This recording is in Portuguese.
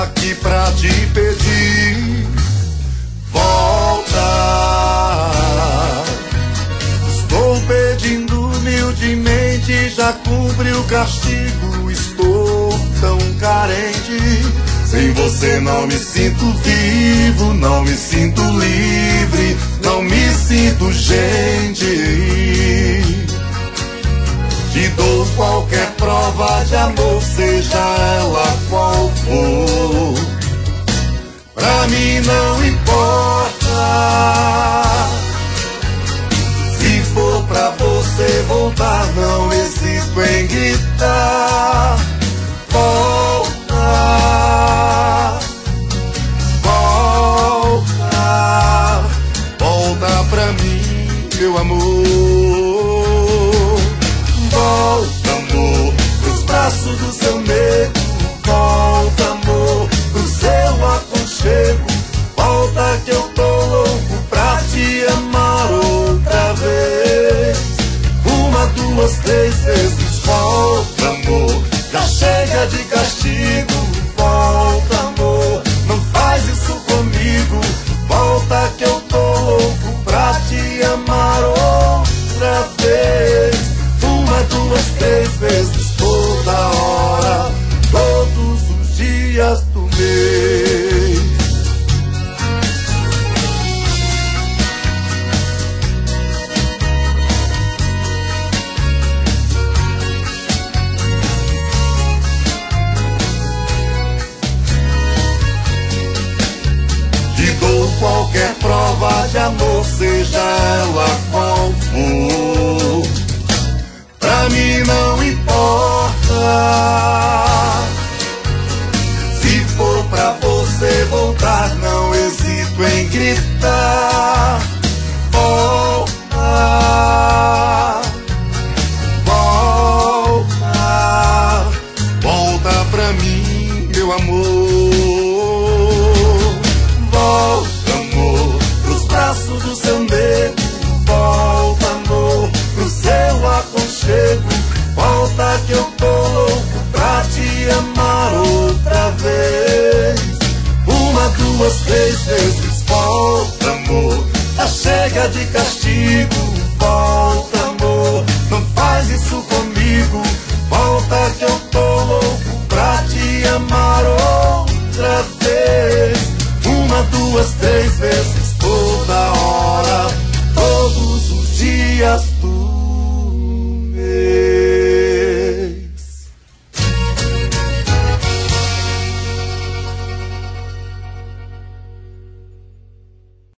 aqui pra te pedir, volta. Estou pedindo humildemente, já cumpri o castigo, estou tão carente. Sem você não me sinto vivo, não me sinto livre, não me sinto gente. Te dou qualquer prova de amor, seja ela qual for. Pra mim não importa. Se for pra você voltar, não hesito em gritar. Volta, volta, volta pra mim, meu amor. Volta, amor, pros braços do seu nego. Volta, amor, pro seu aconchego. Volta que eu tô louco pra te amar outra vez. Uma, duas, três vezes. Volta, amor, já chega de castigo. Volta, amor, não faz isso comigo. Volta que eu tô louco pra te amar outra vez. Uma, duas, três vezes, toda hora, todos os dias do mês. Te dou qualquer prova de amor, seja ela qual for. Pra mim não importa. Se for pra você voltar, não hesito em gritar. Volta, volta, volta pra mim, meu amor. Volta, amor, pros braços do seu nego. Volta, amor, pro seu aconchego. Volta que eu tô louco pra te amar outra vez. Uma, duas, três vezes. Volta, amor, já chega de castigo. Volta, amor, não faz isso comigo. Volta que eu tô louco pra te amar outra vez. Uma, duas, três vezes.